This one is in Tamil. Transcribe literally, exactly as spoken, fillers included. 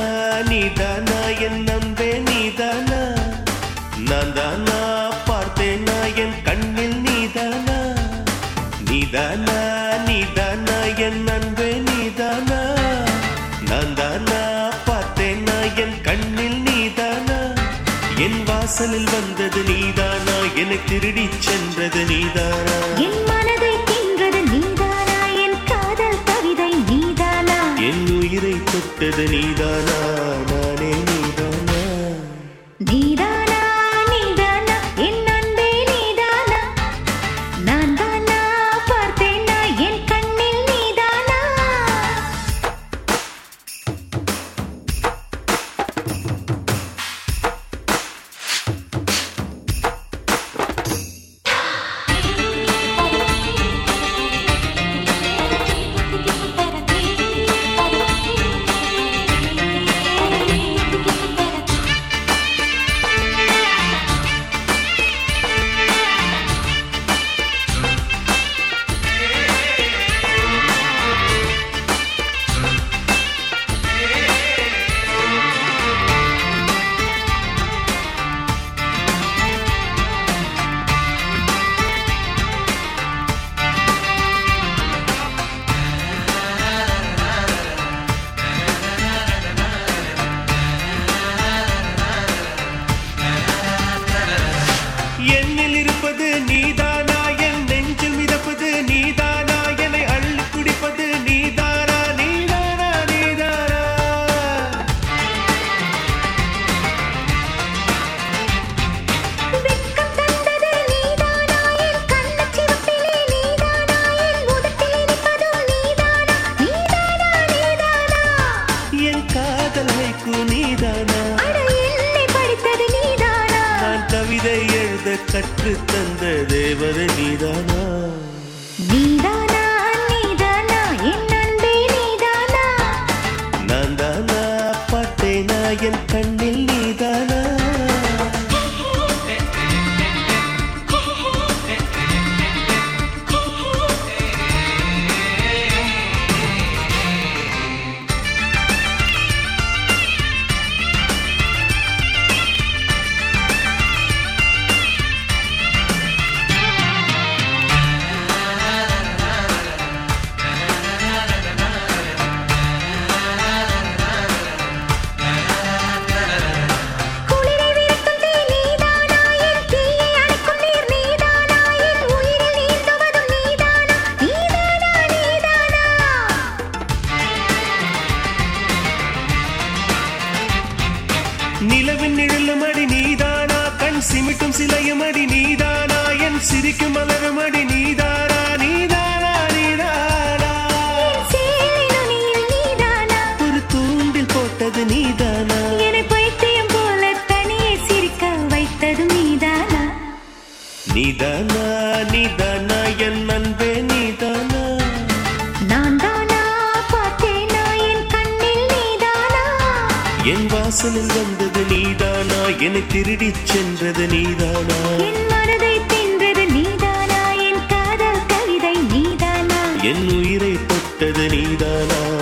நீதானா என் நம்பே நீதானா நான் தானா பார்த்தேனா என் கண்ணில் நீதானா நீதானா நீதானா என் நம்பே நீதானா நான் தானா பார்த்தேனா என் கண்ணில் நீதானா என் வாசலில் வந்தது நீதானா என்னை திருடி சென்றது நீதானா என் மனதை தின்றது நீதானா என் காதல் கவிதை நீதானா என் உயிரை தொட்டது நீதானா நானே நீதானா நீதானா நீதானா என் அன்பே நீதானா நான் தானா பார்த்தேனா என் கண்ணில் நீதானா என்னில் இருப்பது நீதானா என் நெஞ்சில் மிதப்பது நீதானா என்னை அள்ளி குடிப்பது நீதானா நீதானா நீதானா வெட்கம் தந்தது நீதானா என் கண்ணச் சிவப்பிலே நீதானா என் உதட்டில் இனிப்பதும் நீதானா நீதானா நீதானா என் காதல் வைக்கு நீதானா அட என்னை படித்தது நீதானா நான் கவிதை எழுத கற்று தந்த தேவதை நீதானா நீதானா நீதானா என் அன்பே நீதானா நான் தானா பார்த்தேனா என் கண்ணில் நீதானா குளிரை விரட்டும் தீ நீதானா என் தீயை அணைக்கும் நீர் நீதானா என் உயிரில் நீந்துவதும் நீதானா நீதானா நீதானா நிலவின் நிழலும் அடி நீதானா கண் சிமிட்டும் சிலையும் அடி நீதானா என் சிரிக்கும் மலரும் அடி நீதானா நீதானா நீதானா சேலை நுனியில் நீதானா ஒரு தூண்டில் போட்டது நீதானா என்னை பைத்தியம் போல தனியே சிரிக்க வைத்தது நீதானா நீதானா நீதானா என் அன்பே நீதானா நான் தானா பார்த்தேனா என் கண்ணில் நீதானா என் வாசலில் வந்தது நீதானா என்னை திருடி சென்றது நீதானா என் மனதை தின்றது நீதானா என் காதல் கவிதை நீதானா என் உயிரை தொட்டது நீதானா